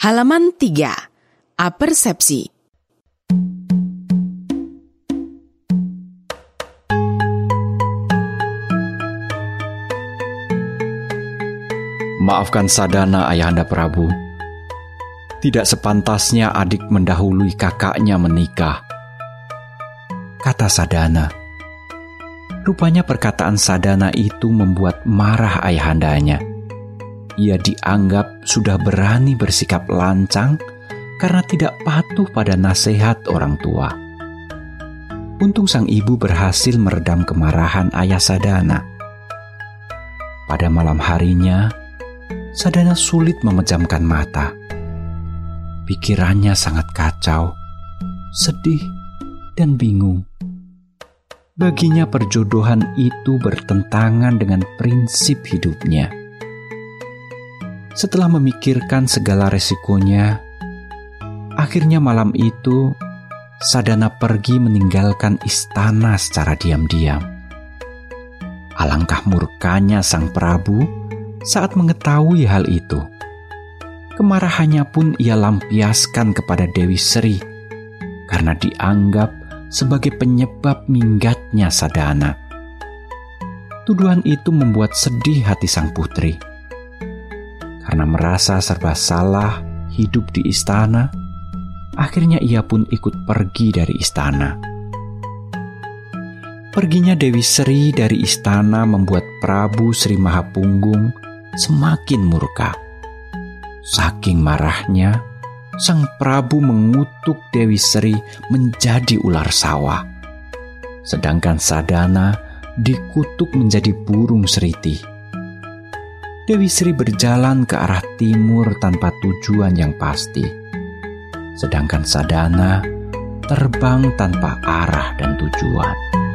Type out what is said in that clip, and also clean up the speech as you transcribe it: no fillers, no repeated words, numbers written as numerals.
Halaman 3. Apersepsi. Maafkan Sadana, Ayahanda Prabu. Tidak sepantasnya adik mendahului kakaknya menikah, kata Sadana. Rupanya perkataan Sadana itu membuat marah ayahandanya. Ia dianggap sudah berani bersikap lancang karena tidak patuh pada nasihat orang tua. Untung sang ibu berhasil meredam kemarahan ayah Sadana. Pada malam harinya, Sadana sulit memejamkan mata. Pikirannya sangat kacau, sedih, dan bingung. Baginya perjodohan itu bertentangan dengan prinsip hidupnya. Setelah memikirkan segala resikonya, akhirnya malam itu Sadana pergi meninggalkan istana secara diam-diam. Alangkah murkanya sang Prabu saat mengetahui hal itu. Kemarahannya pun ia lampiaskan kepada Dewi Sri karena dianggap sebagai penyebab minggatnya Sadana. Tuduhan itu membuat sedih hati sang putri. Karena merasa serba salah hidup di istana, akhirnya ia pun ikut pergi dari istana. Perginya Dewi Sri dari istana membuat Prabu Sri Mahapunggung semakin murka. Saking marahnya, sang Prabu mengutuk Dewi Sri menjadi ular sawah. Sedangkan Sadana dikutuk menjadi burung seriti. Dewi Sri berjalan ke arah timur tanpa tujuan yang pasti. Sedangkan Sadana terbang tanpa arah dan tujuan.